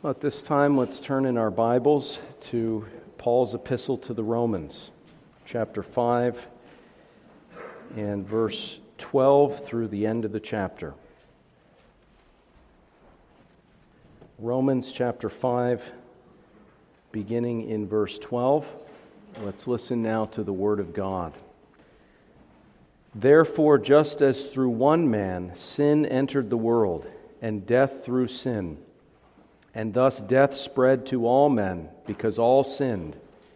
At this time, let's turn in our Bibles to Paul's epistle to the Romans, chapter 5, and verse 12 through the end of the chapter. Romans chapter 5, beginning in verse 12. Let's listen now to the Word of God. Therefore, just as through one man sin entered the world, and death through sin, and thus death spread to all men, because all sinned.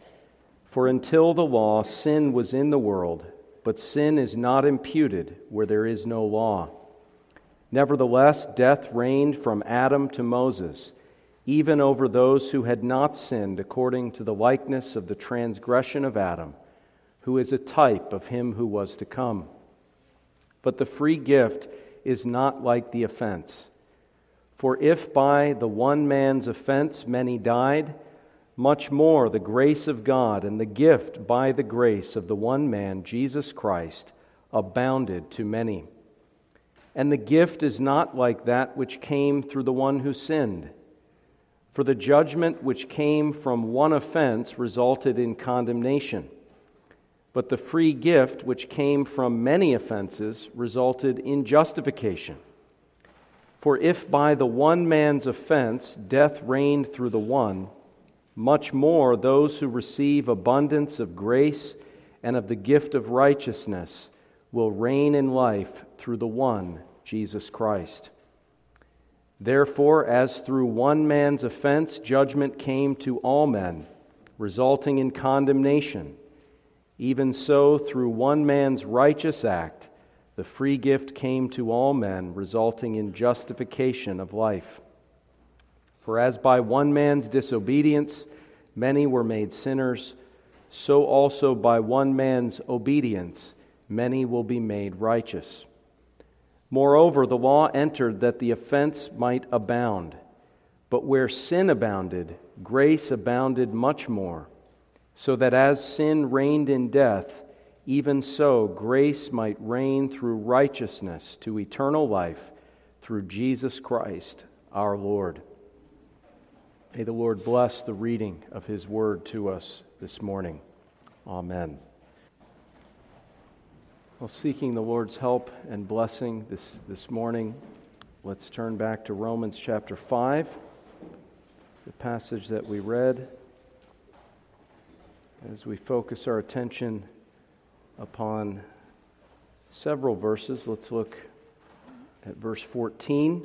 For until the law, sin was in the world, but sin is not imputed where there is no law. Nevertheless, death reigned from Adam to Moses, even over those who had not sinned according to the likeness of the transgression of Adam, who is a type of him who was to come. But the free gift is not like the offense. For if by the one man's offense many died, much more the grace of God and the gift by the grace of the one man, Jesus Christ, abounded to many. And the gift is not like that which came through the one who sinned. For the judgment which came from one offense resulted in condemnation, but the free gift which came from many offenses resulted in justification. For if by the one man's offense death reigned through the one, much more those who receive abundance of grace and of the gift of righteousness will reign in life through the one, Jesus Christ. Therefore, as through one man's offense judgment came to all men, resulting in condemnation, even so through one man's righteous act, the free gift came to all men, resulting in justification of life. For as by one man's disobedience many were made sinners, so also by one man's obedience many will be made righteous. Moreover, the law entered that the offense might abound. But where sin abounded, grace abounded much more, so that as sin reigned in death, even so grace might reign through righteousness to eternal life through Jesus Christ our Lord. May the Lord bless the reading of His Word to us this morning. Amen. Well, seeking the Lord's help and blessing this morning, let's turn back to Romans chapter 5, the passage that we read, as we focus our attention upon several verses. Let's look at verse 14.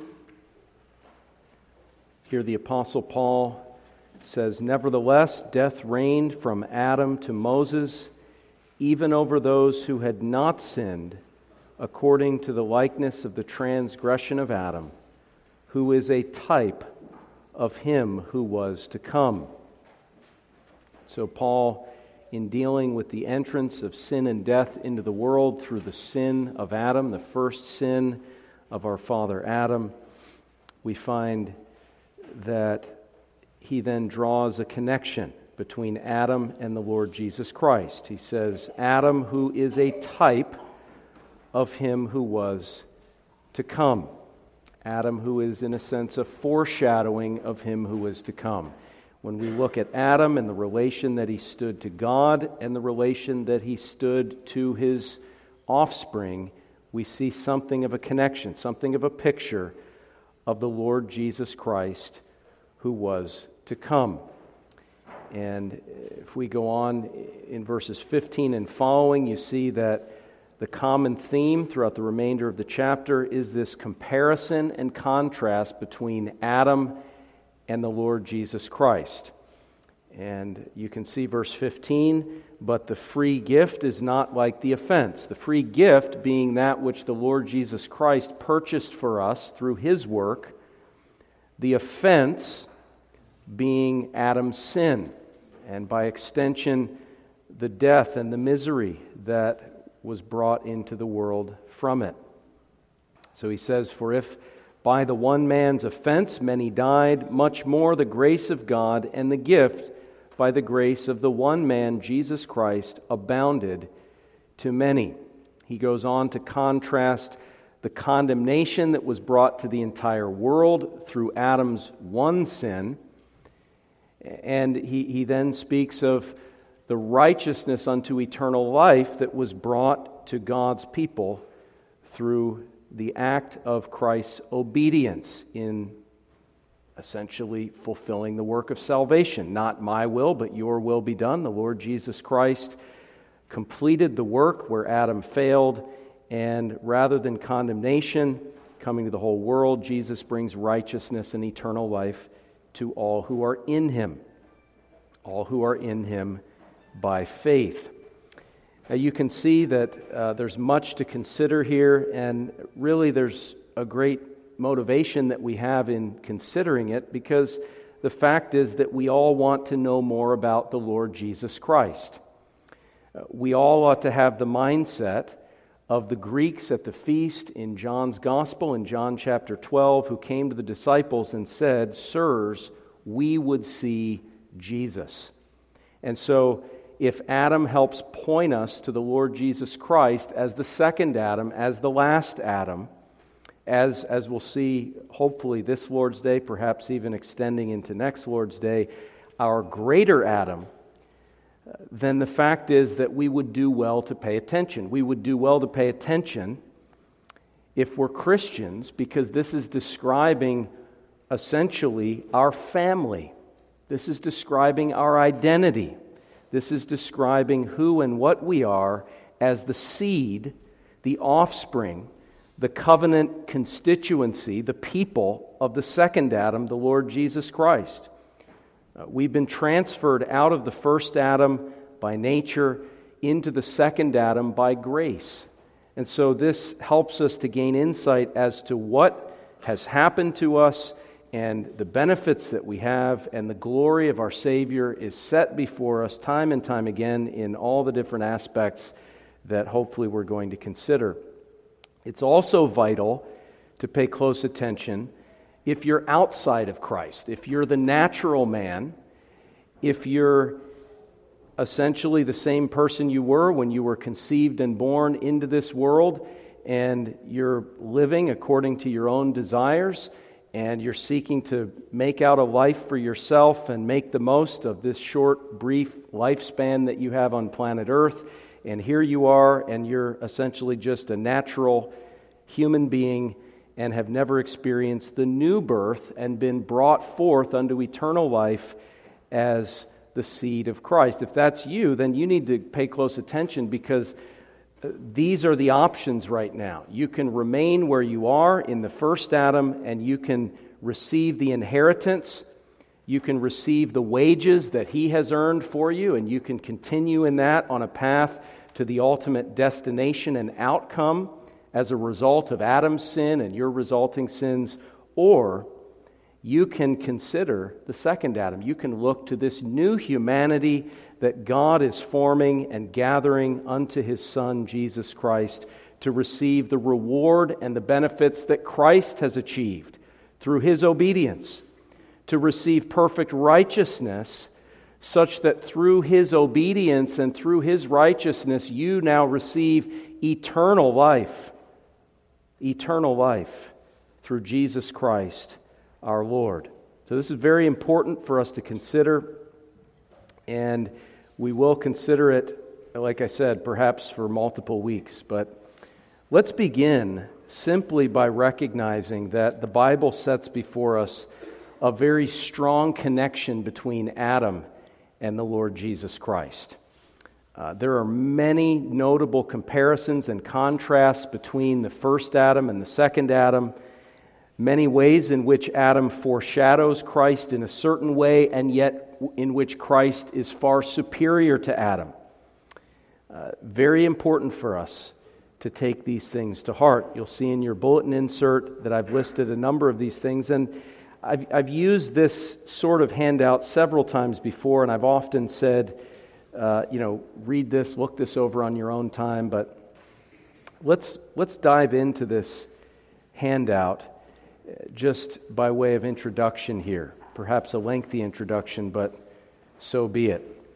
Here the Apostle Paul says, Nevertheless, death reigned from Adam to Moses, even over those who had not sinned, according to the likeness of the transgression of Adam, who is a type of him who was to come. So Paul, in dealing with the entrance of sin and death into the world through the sin of Adam, the first sin of our father Adam, we find that he then draws a connection between Adam and the Lord Jesus Christ. He says, Adam, who is a type of him who was to come. Adam, who is in a sense a foreshadowing of him who is to come. When we look at Adam and the relation that he stood to God and the relation that he stood to his offspring, we see something of a connection, something of a picture of the Lord Jesus Christ who was to come. And if we go on in verses 15 and following, you see that the common theme throughout the remainder of the chapter is this comparison and contrast between Adam and the Lord Jesus Christ. And you can see verse 15, but the free gift is not like the offense. The free gift being that which the Lord Jesus Christ purchased for us through His work, the offense being Adam's sin, and by extension, the death and the misery that was brought into the world from it. So he says, For if by the one man's offense many died, much more the grace of God and the gift by the grace of the one man, Jesus Christ, abounded to many. He goes on to contrast the condemnation that was brought to the entire world through Adam's one sin. And he then speaks of the righteousness unto eternal life that was brought to God's people through the act of Christ's obedience in essentially fulfilling the work of salvation. Not my will, but your will be done. The Lord Jesus Christ completed the work where Adam failed, and rather than condemnation coming to the whole world, Jesus brings righteousness and eternal life to all who are in Him. All who are in Him by faith. Now you can see that there's much to consider here, and really there's a great motivation that we have in considering it, because the fact is that we all want to know more about the Lord Jesus Christ. We all ought to have the mindset of the Greeks at the feast in John's Gospel, in John chapter 12, who came to the disciples and said, "Sirs, we would see Jesus." And so, if Adam helps point us to the Lord Jesus Christ as the second Adam, as the last Adam, as we'll see hopefully this Lord's Day, perhaps even extending into next Lord's Day, our greater Adam, then the fact is that we would do well to pay attention. We would do well to pay attention if we're Christians, because this is describing essentially our family. This is describing our identity. This is describing who and what we are as the seed, the offspring, the covenant constituency, the people of the second Adam, the Lord Jesus Christ. We've been transferred out of the first Adam by nature into the second Adam by grace. And so this helps us to gain insight as to what has happened to us and the benefits that we have, and the glory of our Savior is set before us time and time again in all the different aspects that hopefully we're going to consider. It's also vital to pay close attention if you're outside of Christ, if you're the natural man, if you're essentially the same person you were when you were conceived and born into this world, and you're living according to your own desires, and you're seeking to make out a life for yourself and make the most of this short, brief lifespan that you have on planet Earth. And here you are, and you're essentially just a natural human being and have never experienced the new birth and been brought forth unto eternal life as the seed of Christ. If that's you, then you need to pay close attention, because these are the options right now. You can remain where you are in the first Adam, and you can receive the inheritance. You can receive the wages that He has earned for you, and you can continue in that on a path to the ultimate destination and outcome as a result of Adam's sin and your resulting sins. Or you can consider the second Adam. You can look to this new humanity that God is forming and gathering unto His Son, Jesus Christ, to receive the reward and the benefits that Christ has achieved through His obedience, to receive perfect righteousness, such that through His obedience and through His righteousness, you now receive eternal life through Jesus Christ our Lord. So this is very important for us to consider, and we will consider it, like I said, perhaps for multiple weeks. But let's begin simply by recognizing that the Bible sets before us a very strong connection between Adam and the Lord Jesus Christ. There are many notable comparisons and contrasts between the first Adam and the second Adam, many ways in which Adam foreshadows Christ in a certain way, and yet in which Christ is far superior to Adam. Very important for us to take these things to heart. You'll see in your bulletin insert that I've listed a number of these things, and I've used this sort of handout several times before, and I've often said, read this, look this over on your own time, but let's dive into this handout just by way of introduction here. Perhaps a lengthy introduction, but so be it.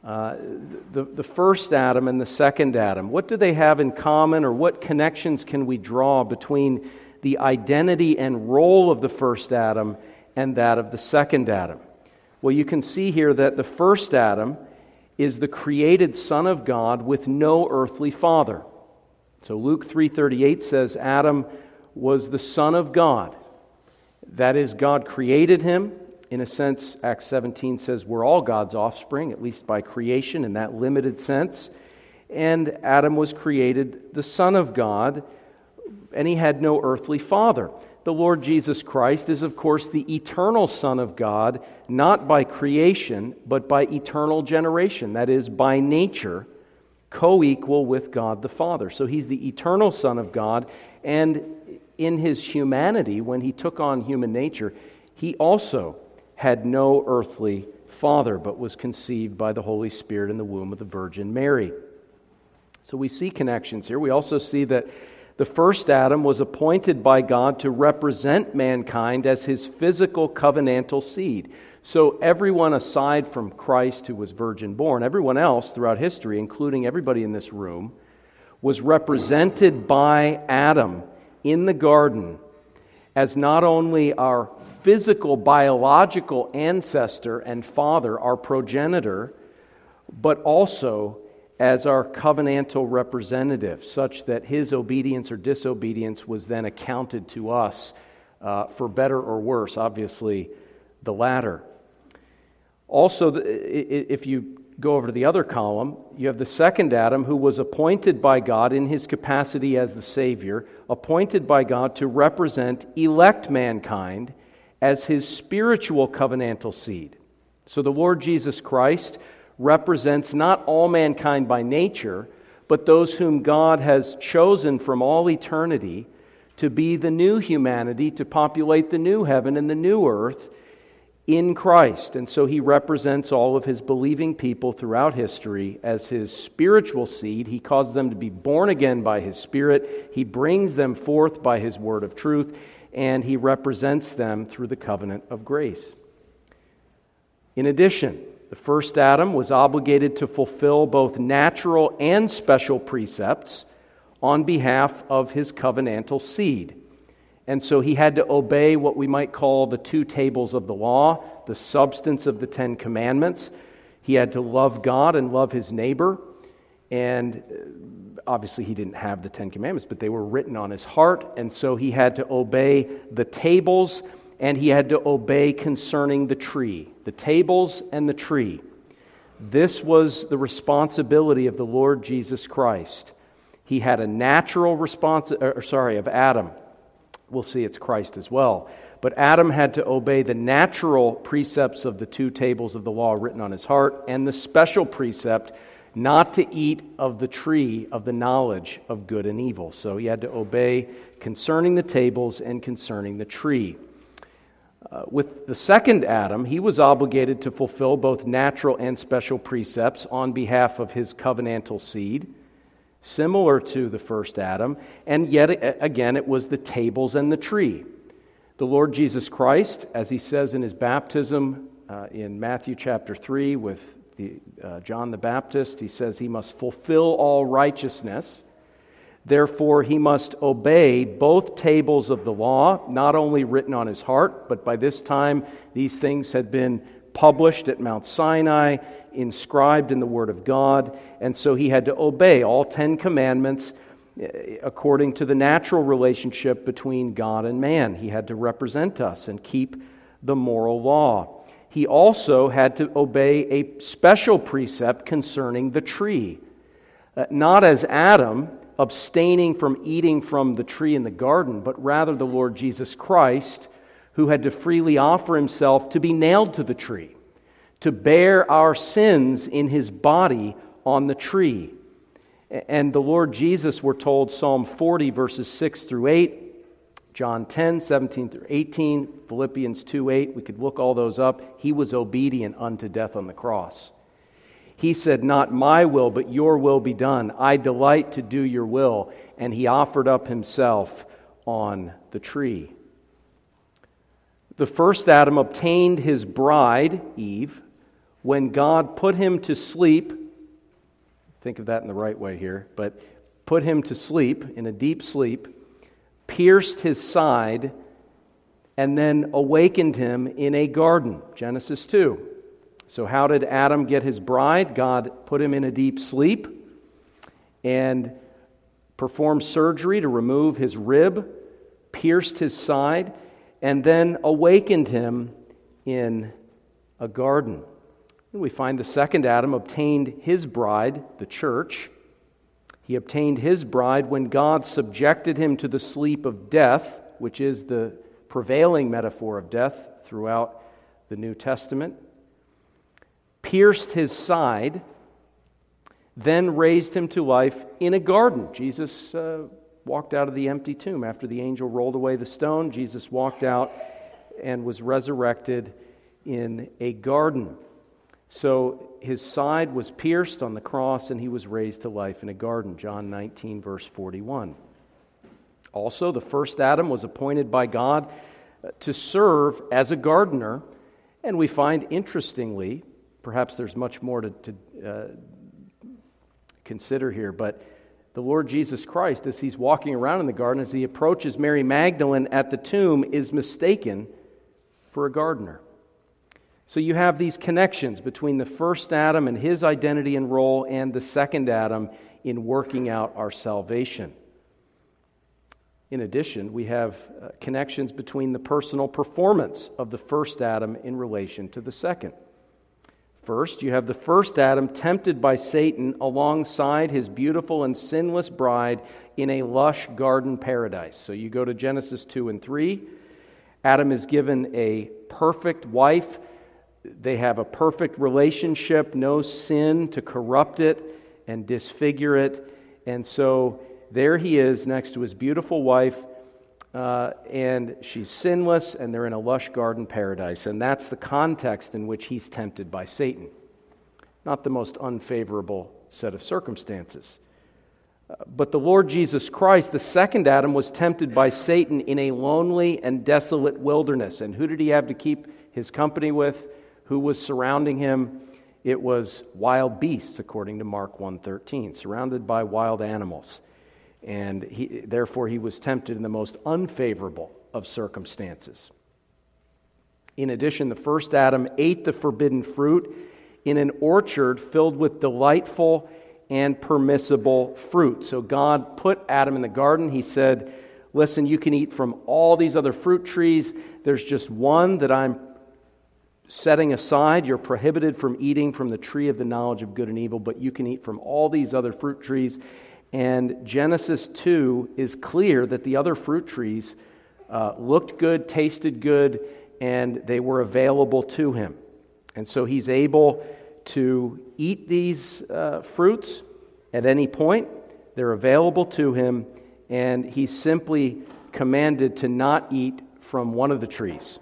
The first Adam and the second Adam, what do they have in common, or what connections can we draw between the identity and role of the first Adam and that of the second Adam? Well, you can see here that the first Adam is the created Son of God with no earthly father. So Luke 3:38 says Adam was the Son of God. That is, God created him. In a sense, Acts 17 says we're all God's offspring, at least by creation in that limited sense. And Adam was created the Son of God, and he had no earthly father. The Lord Jesus Christ is, of course, the eternal Son of God, not by creation, but by eternal generation. That is, by nature, co-equal with God the Father. So he's the eternal Son of God, and in his humanity, when he took on human nature, he also had no earthly father, but was conceived by the Holy Spirit in the womb of the Virgin Mary. So we see connections here. We also see that the first Adam was appointed by God to represent mankind as his physical covenantal seed. So everyone aside from Christ, who was virgin born, everyone else throughout history, including everybody in this room, was represented by Adam in the garden as not only our physical, biological ancestor and father, our progenitor, but also as our covenantal representative, such that his obedience or disobedience was then accounted to us for better or worse, obviously the latter. Also, if you go over to the other column, you have the second Adam, who was appointed by God in his capacity as the Savior, appointed by God to represent elect mankind as his spiritual covenantal seed. So the Lord Jesus Christ represents not all mankind by nature, but those whom God has chosen from all eternity to be the new humanity, to populate the new heaven and the new earth in Christ. And so he represents all of his believing people throughout history as his spiritual seed. He causes them to be born again by his Spirit. He brings them forth by his word of truth, and he represents them through the covenant of grace. In addition, the first Adam was obligated to fulfill both natural and special precepts on behalf of his covenantal seed. And so he had to obey what we might call the two tables of the law, the substance of the Ten Commandments. He had to love God and love his neighbor. And obviously he didn't have the Ten Commandments, but they were written on his heart. And so he had to obey the tables, and he had to obey concerning the tree. The tables and the tree. This was the responsibility of the Lord Jesus Christ. He had a natural of Adam. We'll see it's Christ as well. But Adam had to obey the natural precepts of the two tables of the law written on his heart, and the special precept not to eat of the tree of the knowledge of good and evil. So he had to obey concerning the tables and concerning the tree. With the second Adam, he was obligated to fulfill both natural and special precepts on behalf of his covenantal seed, similar to the first Adam, and yet again it was the tables and the tree. The Lord Jesus Christ, as he says in his baptism in Matthew chapter 3 with John the Baptist, he says he must fulfill all righteousness. Therefore, he must obey both tables of the law, not only written on his heart, but by this time these things had been published at Mount Sinai, inscribed in the Word of God, and so he had to obey all 10 commandments according to the natural relationship between God and man. He had to represent us and keep the moral law. He also had to obey a special precept concerning the tree. Not as Adam, abstaining from eating from the tree in the garden, but rather the Lord Jesus Christ, who had to freely offer himself to be nailed to the tree, to bear our sins in his body on the tree. And the Lord Jesus, we're told, Psalm 40, verses 6 through 8, John 10, 17 through 18, Philippians 2, 8, we could look all those up. He was obedient unto death on the cross. He said, "Not my will, but your will be done. I delight to do your will." And he offered up himself on the tree. The first Adam obtained his bride, Eve, when God put him to sleep, think of that in the right way here, but put him to sleep, in a deep sleep, pierced his side, and then awakened him in a garden, Genesis 2. So how did Adam get his bride? God put him in a deep sleep and performed surgery to remove his rib, pierced his side, and then awakened him in a garden. And we find the second Adam obtained his bride, the church. He obtained his bride when God subjected him to the sleep of death, which is the prevailing metaphor of death throughout the New Testament, pierced his side, then raised him to life in a garden. Jesus walked out of the empty tomb. After the angel rolled away the stone, Jesus walked out and was resurrected in a garden. So his side was pierced on the cross and he was raised to life in a garden. John 19, verse 41. Also, the first Adam was appointed by God to serve as a gardener. And we find, interestingly, perhaps there's much more to consider here, but the Lord Jesus Christ, as he's walking around in the garden, as he approaches Mary Magdalene at the tomb, is mistaken for a gardener. So you have these connections between the first Adam and his identity and role and the second Adam in working out our salvation. In addition, we have connections between the personal performance of the first Adam in relation to the second. First, you have the first Adam tempted by Satan alongside his beautiful and sinless bride in a lush garden paradise. So you go to Genesis 2 and 3. Adam is given a perfect wife. They have a perfect relationship, no sin to corrupt it and disfigure it. And so there he is next to his beautiful wife, and she's sinless, and they're in a lush garden paradise. And that's the context in which he's tempted by Satan. Not the most unfavorable set of circumstances. But the Lord Jesus Christ, the second Adam, was tempted by Satan in a lonely and desolate wilderness. And who did he have to keep his company with? Who was surrounding him? It was wild beasts, according to Mark 1:13, surrounded by wild animals. And therefore he was tempted in the most unfavorable of circumstances. In addition, the first Adam ate the forbidden fruit in an orchard filled with delightful and permissible fruit. So God put Adam in the garden. He said, listen, you can eat from all these other fruit trees. There's just one that I'm setting aside. You're prohibited from eating from the tree of the knowledge of good and evil, but you can eat from all these other fruit trees. And Genesis 2 is clear that the other fruit trees looked good, tasted good, and they were available to him. And so he's able to eat these fruits at any point. They're available to him, and he's simply commanded to not eat from one of the trees.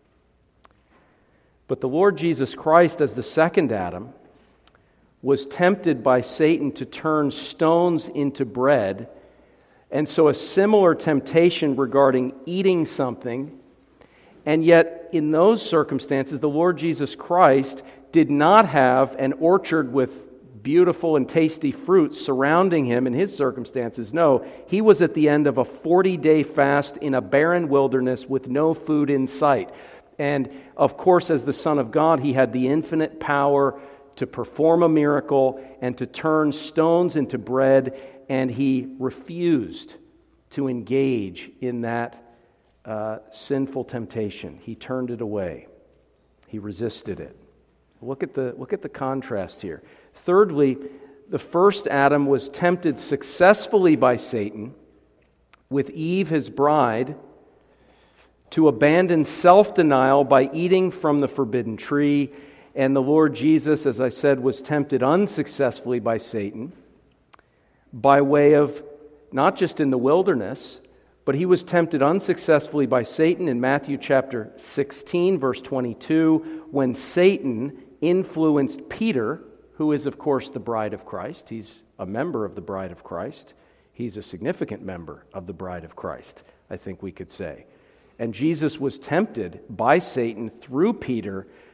But the Lord Jesus Christ, as the second Adam, was tempted by Satan to turn stones into bread. And so a similar temptation regarding eating something. And yet, in those circumstances, the Lord Jesus Christ did not have an orchard with beautiful and tasty fruits surrounding him in his circumstances. No, he was at the end of a 40-day fast in a barren wilderness with no food in sight. And of course, as the Son of God, he had the infinite power to perform a miracle and to turn stones into bread, and he refused to engage in that sinful temptation. He turned it away. He resisted it. Look at the contrast here. Thirdly, the first Adam was tempted successfully by Satan, with Eve, his bride, to abandon self-denial by eating from the forbidden tree. And the Lord Jesus, as I said, was tempted unsuccessfully by Satan by way of, not just in the wilderness, but he was tempted unsuccessfully by Satan in Matthew chapter 16, verse 22, when Satan influenced Peter, who is, of course, the bride of Christ. He's a member of the bride of Christ. He's a significant member of the bride of Christ, I think we could say. And Jesus was tempted by Satan through Peter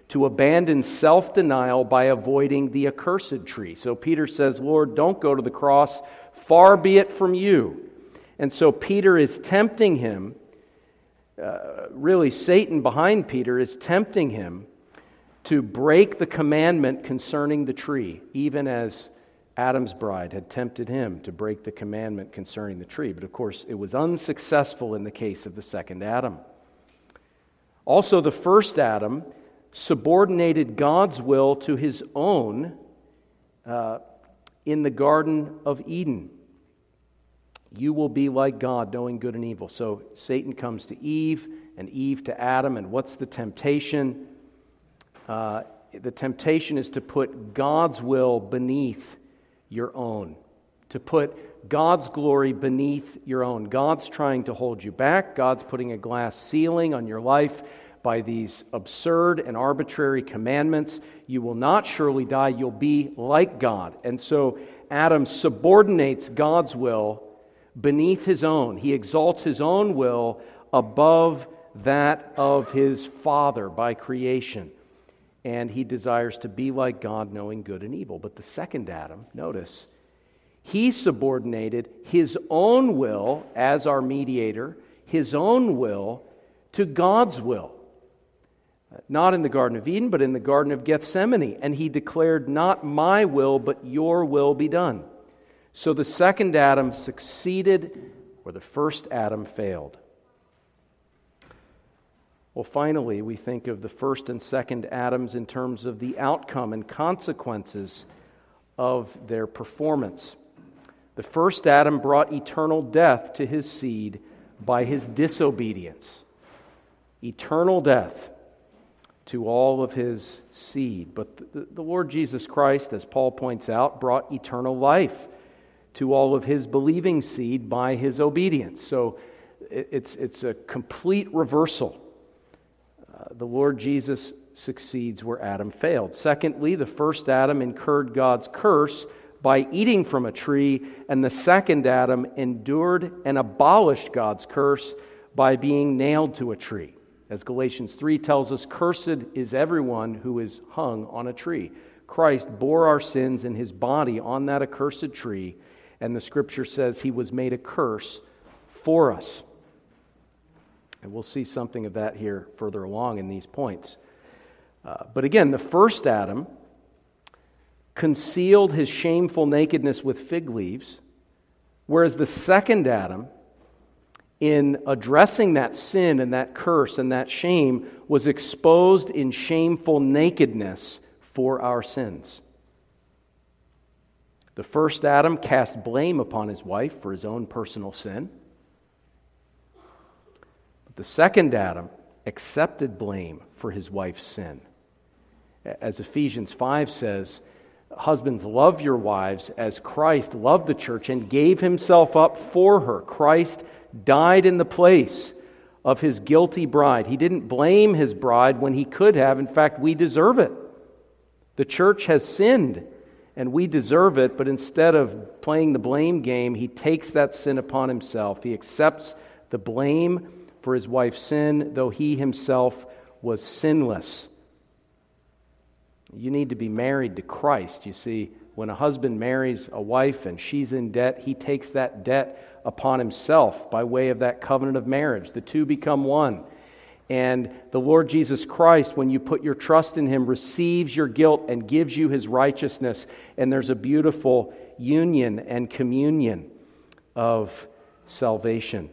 to abandon self-denial by avoiding the accursed tree. So Peter says, Lord, don't go to the cross. Far be it from you. And so Peter is tempting him. Really, Satan behind Peter is tempting him to break the commandment concerning the tree, even as Adam's bride had tempted him to break the commandment concerning the tree. But of course, it was unsuccessful in the case of the second Adam. Also, the first Adam subordinated God's will to his own in the Garden of Eden. You will be like God, knowing good and evil. So Satan comes to Eve, and Eve to Adam, and what's the temptation? The temptation is to put God's will beneath your own, to put God's glory beneath your own. God's trying to hold you back. God's putting a glass ceiling on your life by these absurd and arbitrary commandments. You will not surely die. You'll be like God. And so Adam subordinates God's will beneath his own. He exalts his own will above that of his Father by creation. And he desires to be like God, knowing good and evil. But the second Adam, notice, he subordinated his own will as our mediator, his own will to God's will. Not in the Garden of Eden, but in the Garden of Gethsemane. And he declared, not my will, but your will be done. So the second Adam succeeded where the first Adam failed. Well, finally, we think of the first and second Adams in terms of the outcome and consequences of their performance. The first Adam brought eternal death to his seed by his disobedience. Eternal death to all of his seed. But the Lord Jesus Christ, as Paul points out, brought eternal life to all of his believing seed by his obedience. So it's a complete reversal. The Lord Jesus succeeds where Adam failed. Secondly, the first Adam incurred God's curse by eating from a tree, and the second Adam endured and abolished God's curse by being nailed to a tree. As Galatians 3 tells us, cursed is everyone who is hung on a tree. Christ bore our sins in his body on that accursed tree, and the Scripture says he was made a curse for us. And we'll see something of that here further along in these points. But again, the first Adam concealed his shameful nakedness with fig leaves, whereas the second Adam, in addressing that sin and that curse and that shame, was exposed in shameful nakedness for our sins. The first Adam cast blame upon his wife for his own personal sin. The second Adam accepted blame for his wife's sin. As Ephesians 5 says, husbands, love your wives as Christ loved the church and gave himself up for her. Christ died in the place of his guilty bride. He didn't blame his bride when he could have. In fact, we deserve it. The church has sinned and we deserve it, but instead of playing the blame game, he takes that sin upon himself. He accepts the blame for his wife's sin, though he himself was sinless. You need to be married to Christ. You see, when a husband marries a wife and she's in debt, he takes that debt upon himself by way of that covenant of marriage. The two become one. And the Lord Jesus Christ, when you put your trust in him, receives your guilt and gives you his righteousness. And there's a beautiful union and communion of salvation.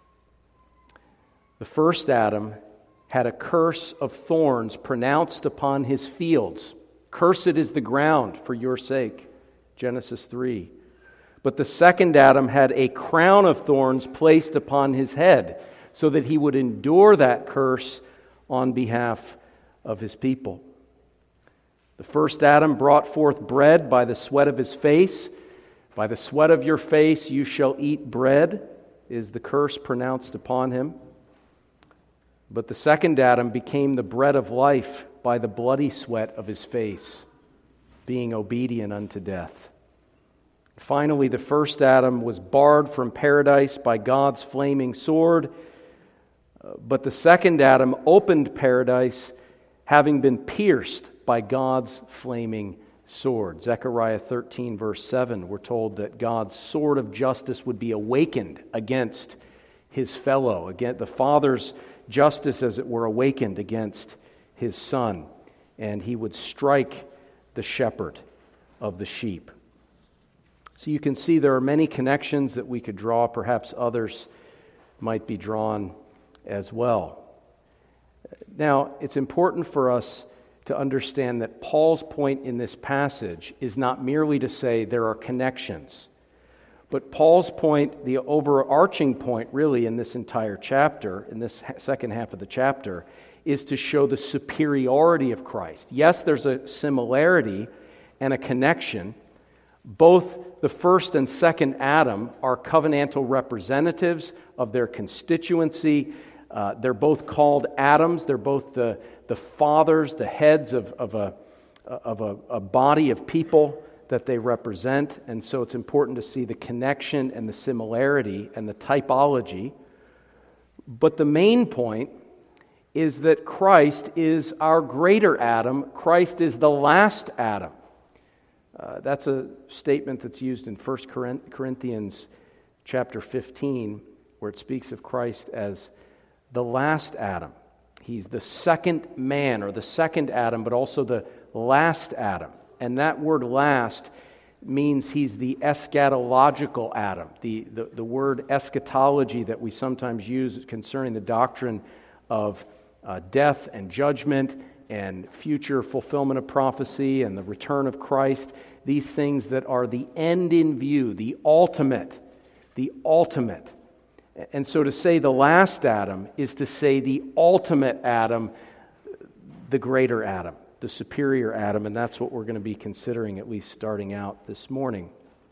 The first Adam had a curse of thorns pronounced upon his fields. Cursed is the ground for your sake. Genesis 3. But the second Adam had a crown of thorns placed upon his head, so that he would endure that curse on behalf of his people. The first Adam brought forth bread by the sweat of his face. By the sweat of your face you shall eat bread, is the curse pronounced upon him. But the second Adam became the bread of life by the bloody sweat of his face, being obedient unto death. Finally, the first Adam was barred from paradise by God's flaming sword, but the second Adam opened paradise, having been pierced by God's flaming sword. Zechariah 13, verse 7, we're told that God's sword of justice would be awakened against his fellow, against the Father's justice, as it were, awakened against his Son, and he would strike the shepherd of the sheep. So you can see there are many connections that we could draw. Perhaps others might be drawn as well. Now, it's important for us to understand that Paul's point in this passage is not merely to say there are connections, but Paul's point, the overarching point really in this entire chapter, in this second half of the chapter, is to show the superiority of Christ. Yes, there's a similarity and a connection. Both the first and second Adam are covenantal representatives of their constituency. They're both called Adams. They're both the fathers, the heads of a body of people that they represent. And so it's important to see the connection and the similarity and the typology. But the main point is that Christ is our greater Adam. Christ is the last Adam. That's a statement that's used in 1 Corinthians chapter 15, where it speaks of Christ as the last Adam. He's the second man, or the second Adam, but also the last Adam. And that word last means he's the eschatological Adam. The word eschatology that we sometimes use concerning the doctrine of death and judgment and future fulfillment of prophecy and the return of Christ, these things that are the end in view, the ultimate. And so to say the last Adam is to say the ultimate Adam, the greater Adam, the superior Adam, and that's what we're going to be considering, at least starting out this morning.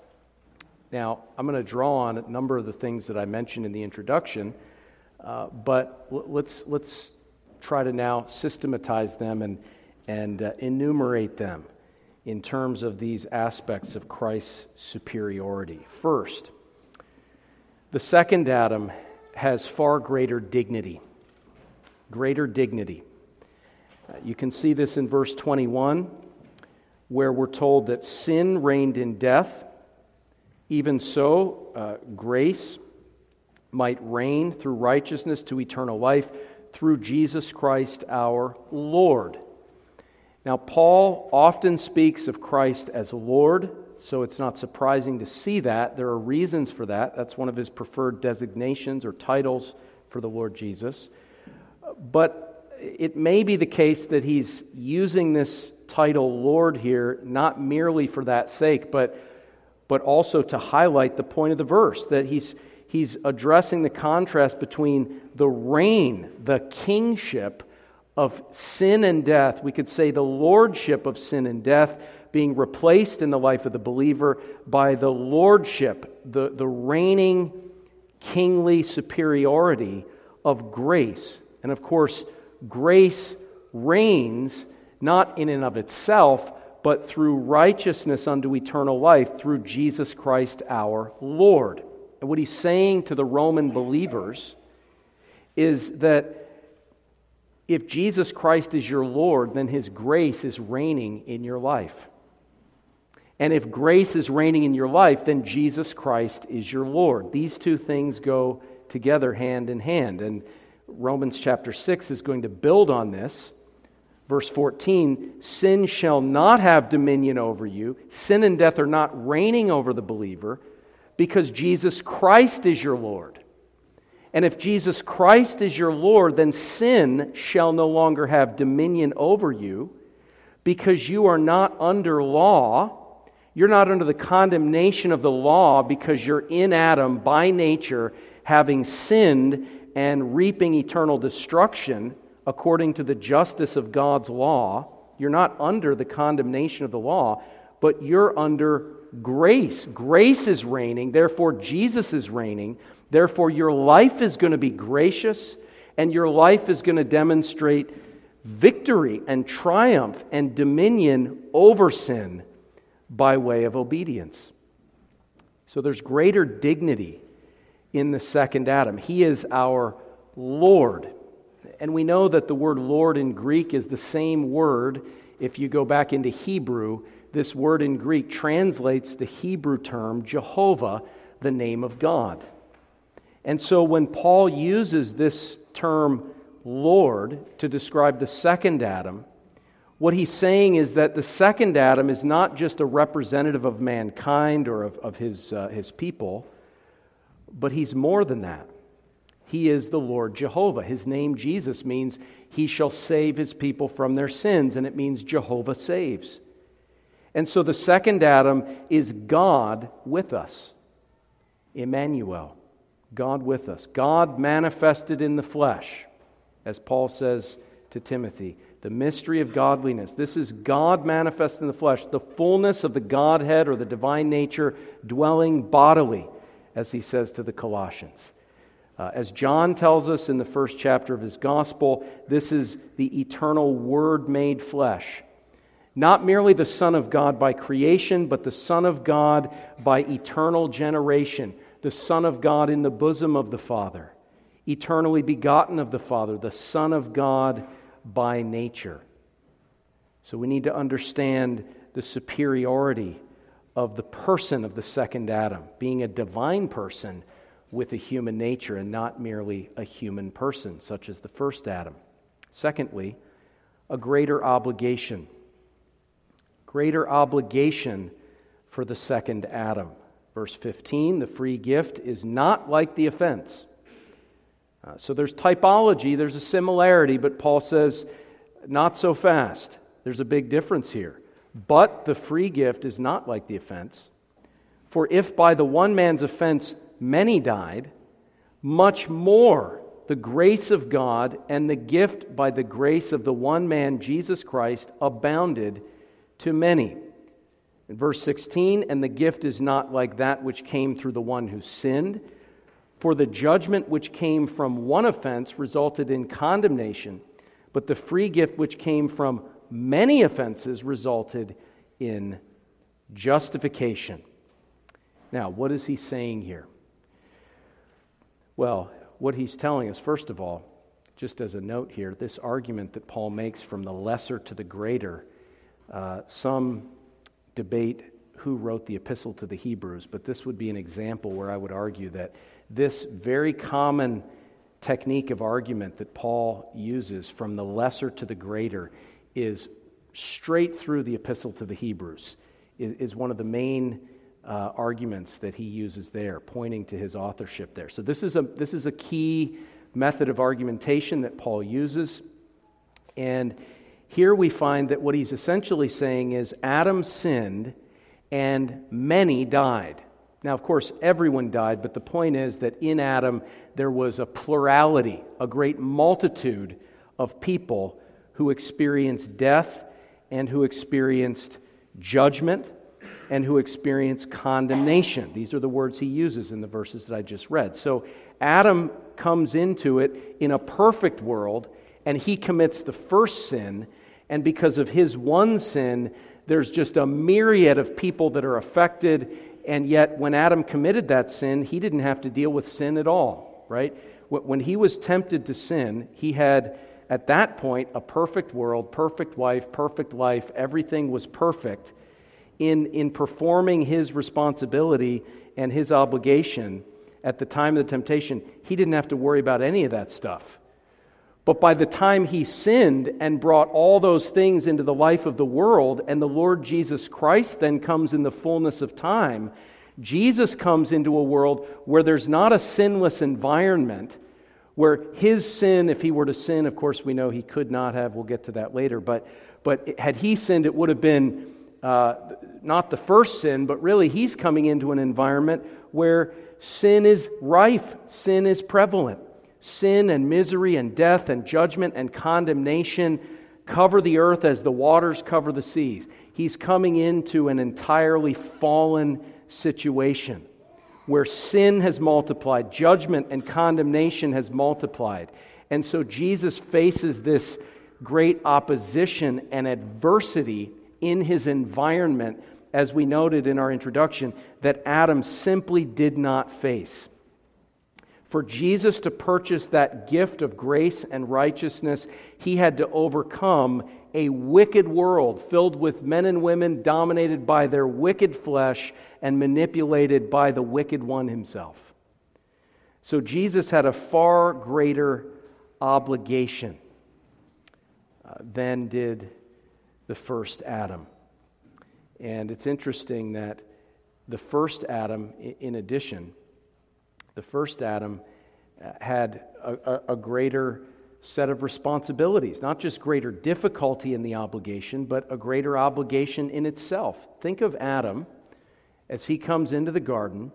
Now, I'm going to draw on a number of the things that I mentioned in the introduction, but let's try to now systematize them and enumerate them in terms of these aspects of Christ's superiority. First, the second Adam has far greater dignity. Greater dignity. You can see this in verse 21, where we're told that sin reigned in death. Even so, grace might reign through righteousness to eternal life through Jesus Christ our Lord. Now, Paul often speaks of Christ as Lord, so it's not surprising to see that. There are reasons for that. That's one of his preferred designations or titles for the Lord Jesus. But it may be the case that he's using this title Lord here not merely for that sake, but also to highlight the point of the verse, that he's addressing the contrast between the reign, the kingship of sin and death. We could say the lordship of sin and death being replaced in the life of the believer by the lordship, the reigning kingly superiority of grace. And of course, grace reigns not in and of itself, but through righteousness unto eternal life through Jesus Christ our Lord. And what he's saying to the Roman believers is that if Jesus Christ is your Lord, then His grace is reigning in your life. And if grace is reigning in your life, then Jesus Christ is your Lord. These two things go together hand in hand. And Romans chapter 6 is going to build on this. Verse 14, sin shall not have dominion over you. Sin and death are not reigning over the believer because Jesus Christ is your Lord. And if Jesus Christ is your Lord, then sin shall no longer have dominion over you because you are not under law. You're not under the condemnation of the law because you're in Adam by nature, having sinned and reaping eternal destruction according to the justice of God's law. You're not under the condemnation of the law, but you're under grace. Grace is reigning, therefore Jesus is reigning. Therefore your life is going to be gracious, and your life is going to demonstrate victory and triumph and dominion over sin by way of obedience. So there's greater dignity in the second Adam. He is our Lord. And we know that the word Lord in Greek is the same word. If you go back into Hebrew, this word in Greek translates the Hebrew term Jehovah, the name of God. And so when Paul uses this term Lord to describe the second Adam, what he's saying is that the second Adam is not just a representative of mankind or of his people, but he's more than that. He is the Lord Jehovah. His name, Jesus, means he shall save his people from their sins, and it means Jehovah saves. And so the second Adam is God with us. Emmanuel, God with us. God manifested in the flesh, as Paul says to Timothy. The mystery of godliness. This is God manifest in the flesh, the fullness of the Godhead or the divine nature dwelling bodily, as he says to the Colossians. As John tells us in the first chapter of his gospel, this is the eternal Word made flesh. Not merely the Son of God by creation, but the Son of God by eternal generation. The Son of God in the bosom of the Father. Eternally begotten of the Father. The Son of God by nature. So we need to understand the superiority of the person of the second Adam, being a divine person with a human nature and not merely a human person, such as the first Adam. Secondly, a greater obligation. Greater obligation for the second Adam. Verse 15, the free gift is not like the offense. So there's typology, there's a similarity, but Paul says, not so fast. There's a big difference here. But the free gift is not like the offense. For if by the one man's offense many died, much more the grace of God and the gift by the grace of the one man, Jesus Christ, abounded to many. In verse 16, and the gift is not like that which came through the one who sinned. For the judgment which came from one offense resulted in condemnation, but the free gift which came from many offenses resulted in justification. Now, what is he saying here? Well, what he's telling us, first of all, just as a note here, this argument that Paul makes from the lesser to the greater, some debate who wrote the epistle to the Hebrews, but this would be an example where I would argue that this very common technique of argument that Paul uses from the lesser to the greater is straight through the epistle to the Hebrews, is one of the main arguments that he uses there, pointing to his authorship there. So this is a key method of argumentation that Paul uses. And here we find that what he's essentially saying is Adam sinned and many died. Now, of course, everyone died, but the point is that in Adam there was a plurality, a great multitude of people who experienced death and who experienced judgment and who experienced condemnation. These are the words he uses in the verses that I just read. So Adam comes into it in a perfect world, and he commits the first sin, and because of his one sin, there's just a myriad of people that are affected. And yet, when Adam committed that sin, he didn't have to deal with sin at all, right? When he was tempted to sin, he had, at that point, a perfect world, perfect wife, perfect life. Everything was perfect. In performing his responsibility and his obligation at the time of the temptation, he didn't have to worry about any of that stuff. But by the time he sinned and brought all those things into the life of the world, and the Lord Jesus Christ then comes in the fullness of time, Jesus comes into a world where there's not a sinless environment, where his sin, if he were to sin, of course we know he could not have, we'll get to that later, but had he sinned, it would have been not the first sin, but really he's coming into an environment where sin is rife, sin is prevalent. Sin and misery and death and judgment and condemnation cover the earth as the waters cover the seas. He's coming into an entirely fallen situation where sin has multiplied, judgment and condemnation has multiplied. And so Jesus faces this great opposition and adversity in his environment, as we noted in our introduction, that Adam simply did not face. For Jesus to purchase that gift of grace and righteousness, he had to overcome a wicked world filled with men and women dominated by their wicked flesh and manipulated by the wicked one himself. So Jesus had a far greater obligation than did the first Adam. And it's interesting that the first Adam, in addition, the first Adam had a greater set of responsibilities, not just greater difficulty in the obligation, but a greater obligation in itself. Think of Adam as he comes into the garden,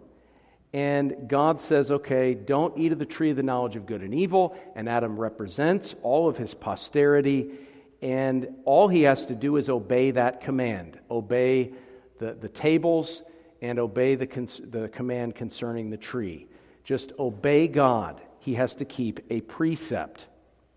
and God says, okay, don't eat of the tree of the knowledge of good and evil, and Adam represents all of his posterity, and all he has to do is obey that command, obey the tables, and obey the command concerning the tree. Just obey God. He has to keep a precept.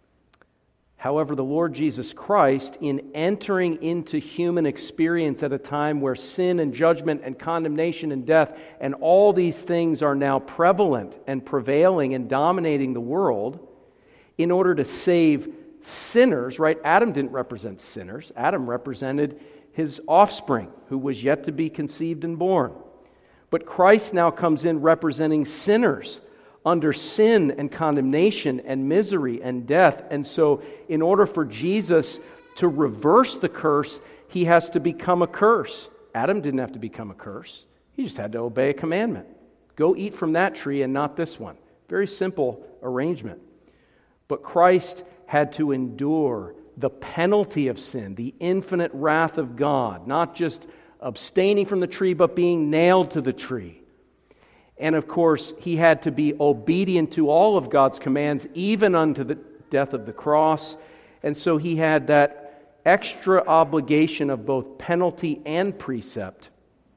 However, the Lord Jesus Christ, in entering into human experience at a time where sin and judgment and condemnation and death and all these things are now prevalent and prevailing and dominating the world, in order to save sinners, right? Adam didn't represent sinners. Adam represented his offspring, who was yet to be conceived and born. But Christ now comes in representing sinners under sin and condemnation and misery and death. And so in order for Jesus to reverse the curse, he has to become a curse. Adam didn't have to become a curse. He just had to obey a commandment. Go eat from that tree and not this one. Very simple arrangement. But Christ had to endure the penalty of sin, the infinite wrath of God, not just abstaining from the tree, but being nailed to the tree. And of course, he had to be obedient to all of God's commands, even unto the death of the cross. And so he had that extra obligation of both penalty and precept.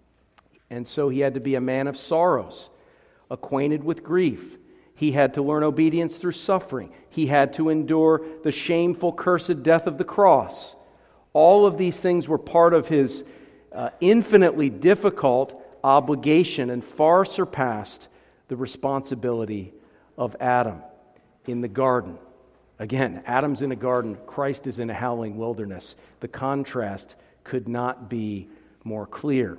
And so he had to be a man of sorrows, acquainted with grief. He had to learn obedience through suffering. He had to endure the shameful, cursed death of the cross. All of these things were part of his infinitely difficult obligation and far surpassed the responsibility of Adam in the garden. Again, Adam's in a garden, Christ is in a howling wilderness. The contrast could not be more clear.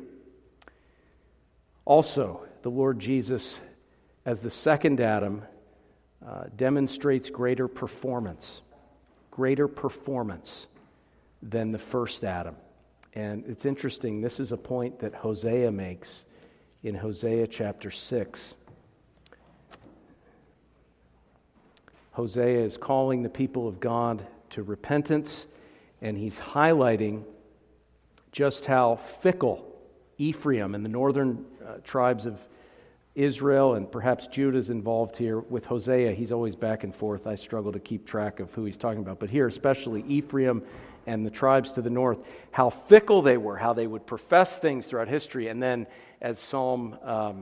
Also, the Lord Jesus, as the second Adam, demonstrates greater performance than the first Adam. And it's interesting, this is a point that Hosea makes in Hosea chapter 6. Hosea is calling the people of God to repentance, and he's highlighting just how fickle Ephraim and the northern tribes of Israel, and perhaps Judah is involved here. With Hosea, he's always back and forth. I struggle to keep track of who he's talking about. But here, especially Ephraim and the tribes to the north, how fickle they were, how they would profess things throughout history. And then, as Psalm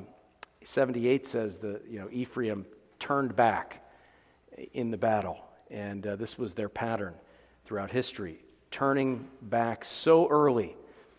78 says, Ephraim turned back in the battle. And this was their pattern throughout history, turning back so early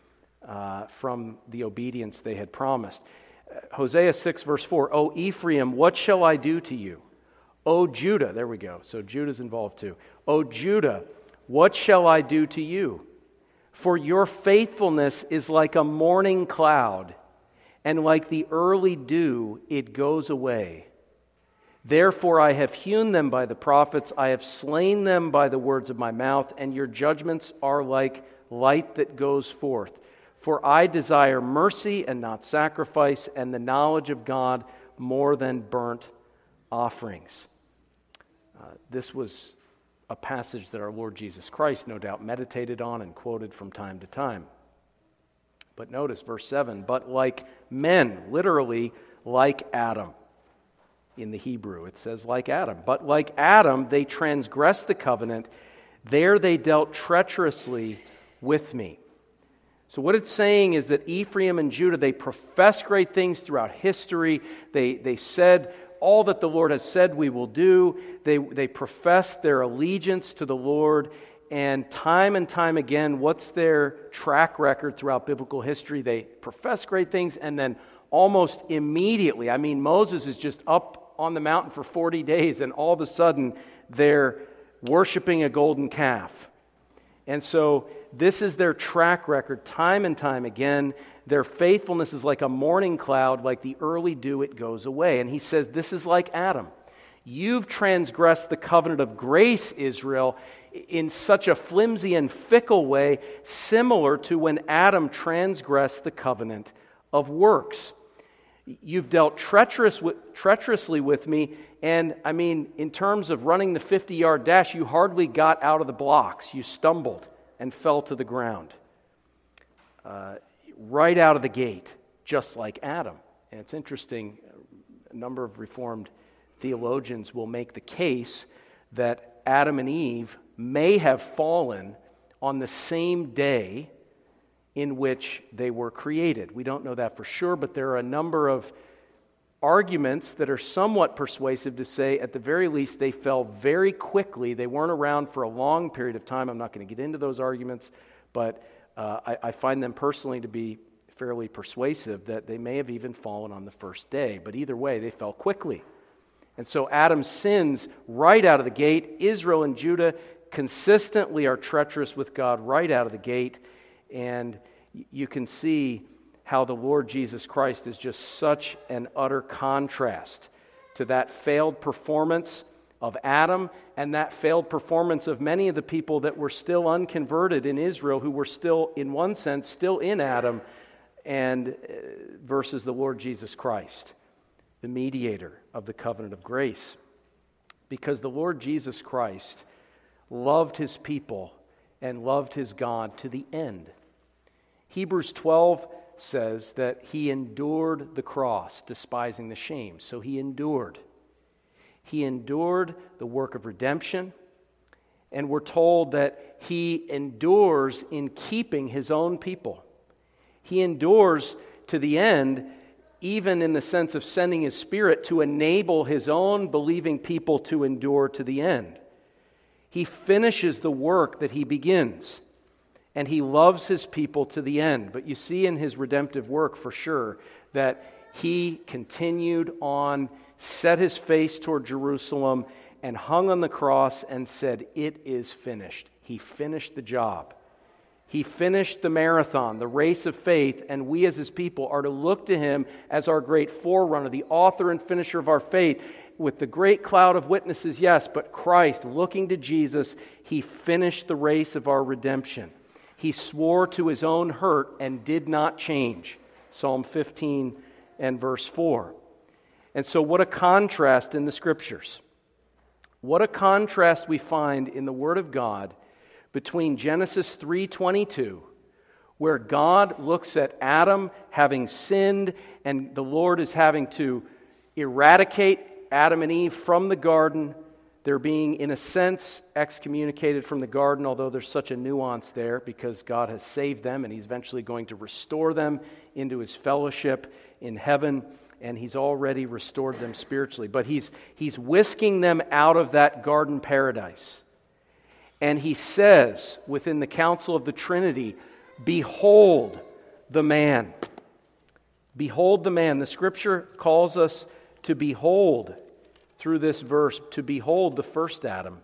from the obedience they had promised. Hosea 6 verse 4, O Ephraim, what shall I do to you? O Judah, there we go. So Judah's involved too. O Judah, what shall I do to you? For your faithfulness is like a morning cloud, and like the early dew, it goes away. Therefore I have hewn them by the prophets, I have slain them by the words of my mouth, and your judgments are like light that goes forth. For I desire mercy and not sacrifice, and the knowledge of God more than burnt offerings. This was a passage that our Lord Jesus Christ no doubt meditated on and quoted from time to time. But notice verse 7, but like men, literally like Adam. In the Hebrew, it says like Adam. But like Adam, they transgressed the covenant. There they dealt treacherously with me. So what it's saying is that Ephraim and Judah, they profess great things throughout history. They said all that the Lord has said we will do. They profess their allegiance to the Lord. And time again, what's their track record throughout biblical history? They profess great things, and then almost immediately, Moses is just up on the mountain for 40 days, and all of a sudden they're worshiping a golden calf. And so this is their track record time and time again. Their faithfulness is like a morning cloud, like the early dew, it goes away. And he says, this is like Adam. You've transgressed the covenant of grace, Israel, in such a flimsy and fickle way, similar to when Adam transgressed the covenant of works. You've dealt treacherously with me, and I mean, in terms of running the 50-yard dash, you hardly got out of the blocks. You stumbled and fell to the ground. Right out of the gate, just like Adam. And it's interesting, a number of Reformed theologians will make the case that Adam and Eve may have fallen on the same day in which they were created. We don't know that for sure, but there are a number of arguments that are somewhat persuasive to say, at the very least, they fell very quickly. They weren't around for a long period of time. I'm not going to get into those arguments, but I find them personally to be fairly persuasive that they may have even fallen on the first day. But either way, they fell quickly. And so Adam sins right out of the gate. Israel and Judah consistently are treacherous with God right out of the gate. And you can see how the Lord Jesus Christ is just such an utter contrast to that failed performance of Adam and that failed performance of many of the people that were still unconverted in Israel, who were still, in one sense, still in Adam, and versus the Lord Jesus Christ, the mediator of the covenant of grace. Because the Lord Jesus Christ loved his people and loved his God to the end. Hebrews 12 says that he endured the cross, despising the shame. So he endured. He endured the work of redemption, and we're told that he endures in keeping his own people. He endures to the end, even in the sense of sending his Spirit to enable his own believing people to endure to the end. He finishes the work that he begins, and he loves his people to the end. But you see in his redemptive work for sure that he continued on, set his face toward Jerusalem, and hung on the cross and said, "It is finished." He finished the job. He finished the marathon, the race of faith, and we as his people are to look to him as our great forerunner, the author and finisher of our faith, with the great cloud of witnesses, yes, but Christ, looking to Jesus, he finished the race of our redemption. He swore to his own hurt and did not change. Psalm 15 and verse 4. And so what a contrast in the Scriptures. What a contrast we find in the Word of God between Genesis 3:22, where God looks at Adam having sinned, and the Lord is having to eradicate Adam and Eve from the garden. They're being, in a sense, excommunicated from the garden, although there's such a nuance there because God has saved them and he's eventually going to restore them into his fellowship in heaven, and he's already restored them spiritually. But he's whisking them out of that garden paradise. And he says, within the counsel of the Trinity, "Behold the man." Behold the man. The Scripture calls us to behold, through this verse, to behold the first Adam.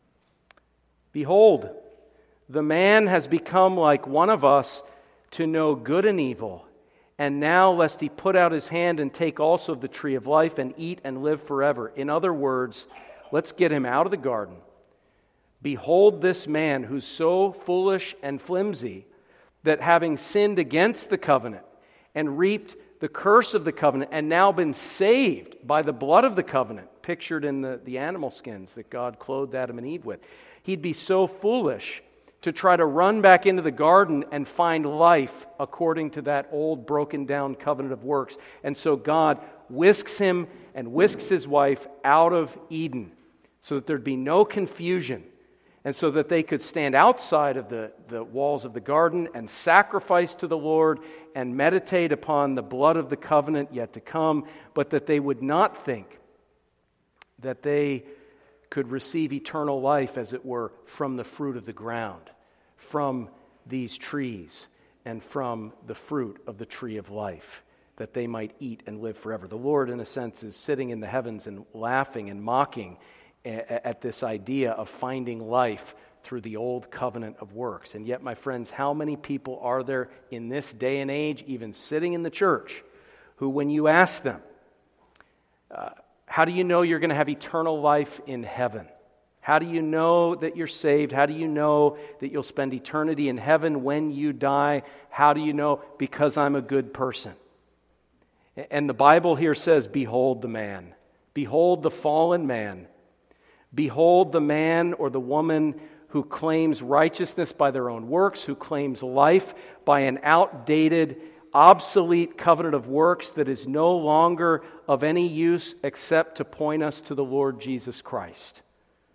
Behold, the man has become like one of us to know good and evil. And now, lest he put out his hand and take also of the tree of life and eat and live forever. In other words, let's get him out of the garden. Behold this man who's so foolish and flimsy that having sinned against the covenant and reaped the curse of the covenant and now been saved by the blood of the covenant, pictured in the animal skins that God clothed Adam and Eve with, he'd be so foolish to try to run back into the garden and find life according to that old broken down covenant of works. And so God whisks him and whisks his wife out of Eden so that there'd be no confusion, and so that they could stand outside of the walls of the garden and sacrifice to the Lord and meditate upon the blood of the covenant yet to come, but that they would not think that they could receive eternal life, as it were, from the fruit of the ground, from these trees, and from the fruit of the tree of life. that they might eat and live forever. The Lord, in a sense, is sitting in the heavens and laughing and mocking at this idea of finding life through the old covenant of works. And yet, my friends, how many people are there in this day and age, even sitting in the church, who when you ask them, how do you know you're going to have eternal life in heaven? How do you know that you're saved? How do you know that you'll spend eternity in heaven when you die? How do you know? Because I'm a good person. And the Bible here says, behold the man. Behold the fallen man. Behold the man or the woman who claims righteousness by their own works, who claims life by an outdated, obsolete covenant of works that is no longer of any use except to point us to the Lord Jesus Christ.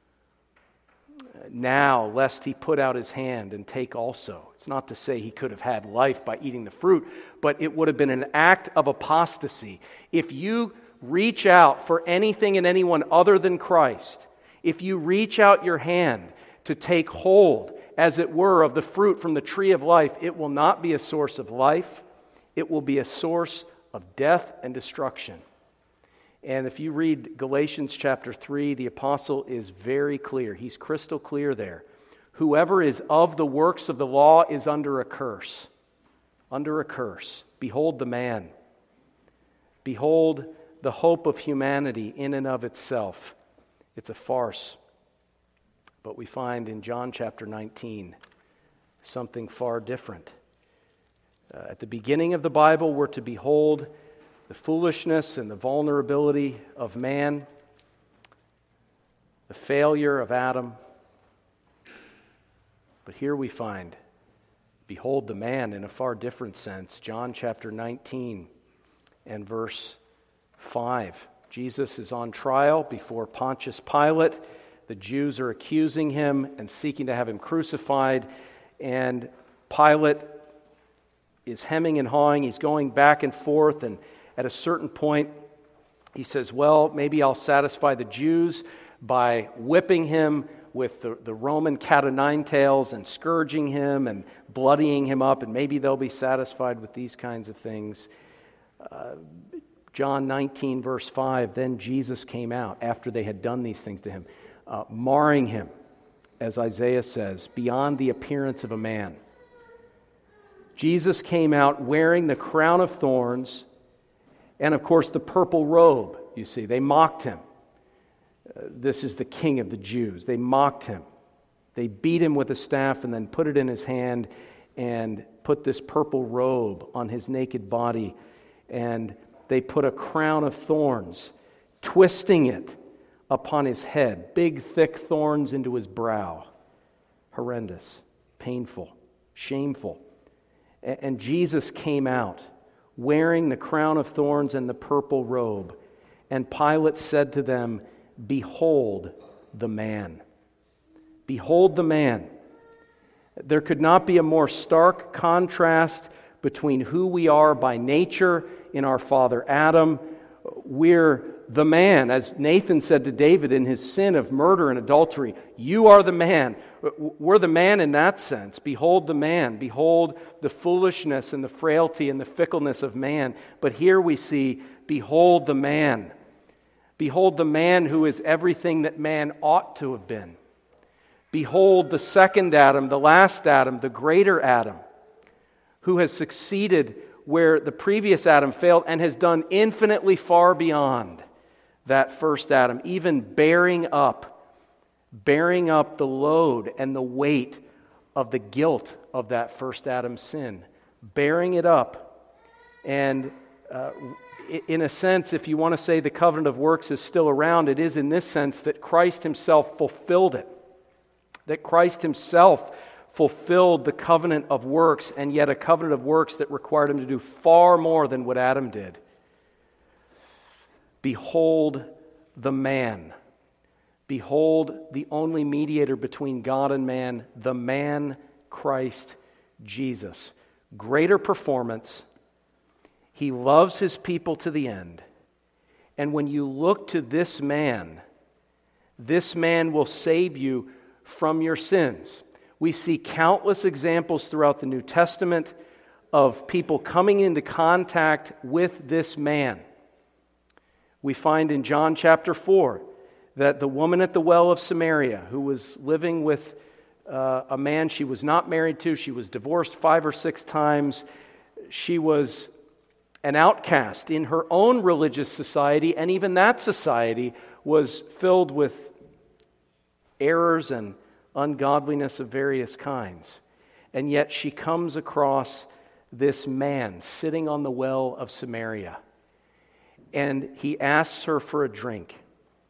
Now, lest he put out his hand and take also. It's not to say he could have had life by eating the fruit, but it would have been an act of apostasy. If you reach out for anything and anyone other than Christ, if you reach out your hand to take hold, as it were, of the fruit from the tree of life, it will not be a source of life. It will be a source of death and destruction. And if you read Galatians chapter 3, the apostle is very clear. He's crystal clear there. Whoever is of the works of the law is under a curse. Under a curse. Behold the man. Behold the hope of humanity in and of itself. It's a farce. But we find in John chapter 19 something far different. At the beginning of the Bible, we're to behold the foolishness and the vulnerability of man, the failure of Adam. But here we find, behold the man in a far different sense. John chapter 19 and verse 5. Jesus is on trial before Pontius Pilate. The Jews are accusing him and seeking to have him crucified. And Pilate is hemming and hawing. He's going back and forth, and at a certain point, he says, well, maybe I'll satisfy the Jews by whipping him with the Roman cat o' nine tails and scourging him and bloodying him up, and maybe they'll be satisfied with these kinds of things. John 19, verse 5, then Jesus came out after they had done these things to him, marring him, as Isaiah says, beyond the appearance of a man. Jesus came out wearing the crown of thorns and, of course, the purple robe, you see. They mocked him. This is the king of the Jews. They mocked him. They beat him with a staff and then put it in his hand and put this purple robe on his naked body. And they put a crown of thorns, twisting it upon his head. Big, thick thorns into his brow. Horrendous, painful, shameful. And Jesus came out wearing the crown of thorns and the purple robe. And Pilate said to them, behold the man. Behold the man. There could not be a more stark contrast between who we are by nature in our father Adam. We're the man, as Nathan said to David in his sin of murder and adultery. You are the man. We're the man in that sense. Behold the man. Behold the foolishness and the frailty and the fickleness of man. But here we see, behold the man. Behold the man who is everything that man ought to have been. Behold the second Adam, the last Adam, the greater Adam, who has succeeded where the previous Adam failed and has done infinitely far beyond that first Adam, even bearing up the load and the weight of the guilt of that first Adam's sin, bearing it up. And in a sense, if you want to say the covenant of works is still around, it is in this sense that Christ himself fulfilled it. That Christ himself fulfilled the covenant of works, and yet a covenant of works that required him to do far more than what Adam did. Behold the man. Behold the only mediator between God and man, the man Christ Jesus. Greater performance. He loves his people to the end. And when you look to this man will save you from your sins. We see countless examples throughout the New Testament of people coming into contact with this man. We find in John chapter 4 that the woman at the well of Samaria, who was living with a man she was not married to, she was divorced 5 or 6 times, she was an outcast in her own religious society, and even that society was filled with errors and ungodliness of various kinds. And yet she comes across this man sitting on the well of Samaria. And he asks her for a drink.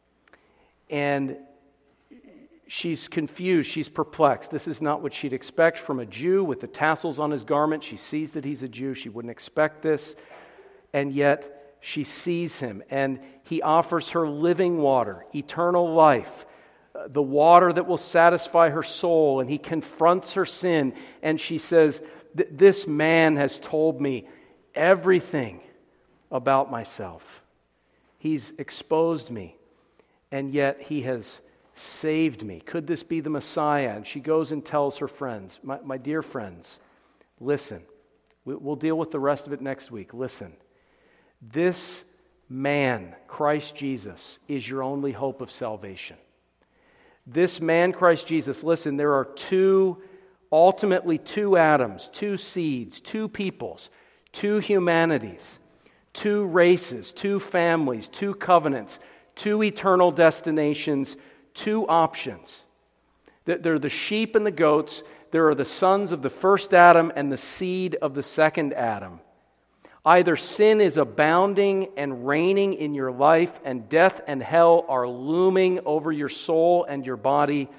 And she's confused, she's perplexed. This is not what she'd expect from a Jew with the tassels on his garment. She sees that he's a Jew. She wouldn't expect this. And yet she sees him, and he offers her living water, eternal life, the water that will satisfy her soul. And he confronts her sin, and she says, this man has told me everything about myself. He's exposed me, and yet he has saved me. Could this be the Messiah? And she goes and tells her friends, my dear friends, listen. We'll deal with the rest of it next week. Listen. This man, Christ Jesus, is your only hope of salvation. This man, Christ Jesus, listen, there are ultimately two Adams, 2 seeds, 2 peoples, 2 humanities, 2 races, 2 families, 2 covenants, 2 eternal destinations, 2 options. There are the sheep and the goats. There are the sons of the first Adam and the seed of the second Adam. Either sin is abounding and reigning in your life, and death and hell are looming over your soul and your body,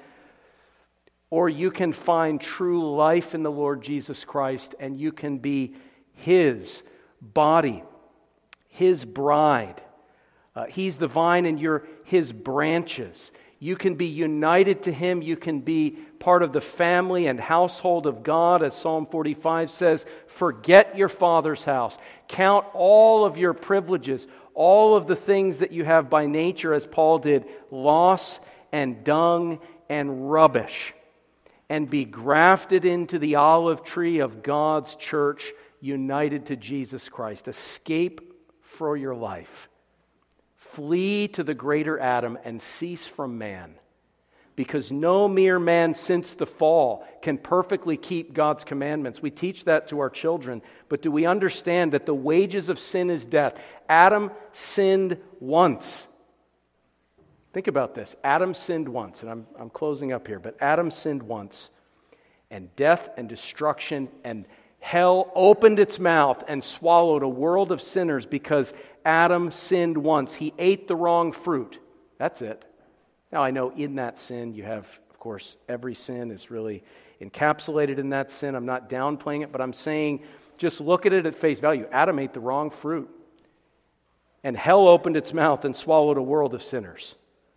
or you can find true life in the Lord Jesus Christ, and you can be His body, His bride. He's the vine and you're His branches. You can be united to Him. You can be part of the family and household of God, as Psalm 45 says. Forget your father's house. Count all of your privileges, all of the things that you have by nature, as Paul did, loss and dung and rubbish, and be grafted into the olive tree of God's church, united to Jesus Christ. Escape for your life. Flee to the greater Adam and cease from man. Because no mere man since the fall can perfectly keep God's commandments. We teach that to our children. But do we understand that the wages of sin is death? Adam sinned once. Think about this. Adam sinned once. And I'm closing up here. But Adam sinned once. And death and destruction and hell opened its mouth and swallowed a world of sinners because Adam sinned once. He ate the wrong fruit. That's it. Now, I know in that sin you have, of course, every sin is really encapsulated in that sin. I'm not downplaying it, but I'm saying just look at it at face value. Adam ate the wrong fruit. And hell opened its mouth and swallowed a world of sinners.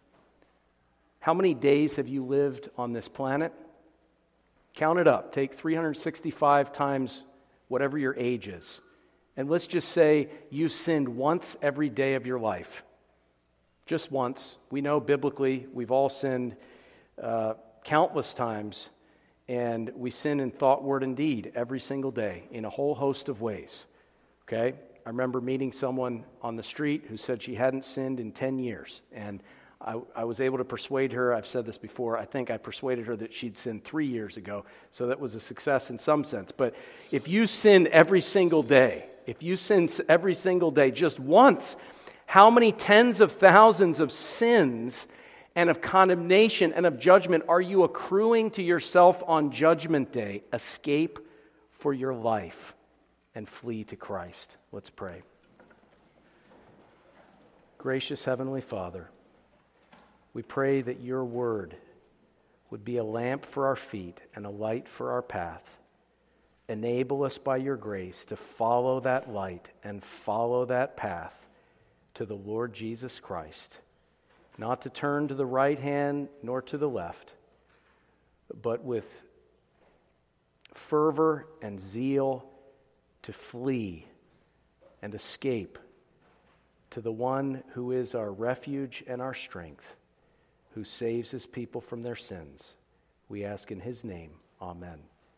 How many days have you lived on this planet? Count it up. Take 365 times whatever your age is. And let's just say you sinned once every day of your life. Just once. We know biblically we've all sinned countless times, and we sin in thought, word, and deed every single day in a whole host of ways. Okay? I remember meeting someone on the street who said she hadn't sinned in 10 years, and I was able to persuade her. I've said this before. I think I persuaded her that she'd sinned 3 years ago, so that was a success in some sense. But if you sin every single day, just once, how many tens of thousands of sins and of condemnation and of judgment are you accruing to yourself on Judgment Day? Escape for your life and flee to Christ. Let's pray. Gracious Heavenly Father, we pray that your word would be a lamp for our feet and a light for our path. Enable us by your grace to follow that light and follow that path to the Lord Jesus Christ. Not to turn to the right hand nor to the left, but with fervor and zeal to flee and escape to the one who is our refuge and our strength, who saves his people from their sins. We ask in his name, amen.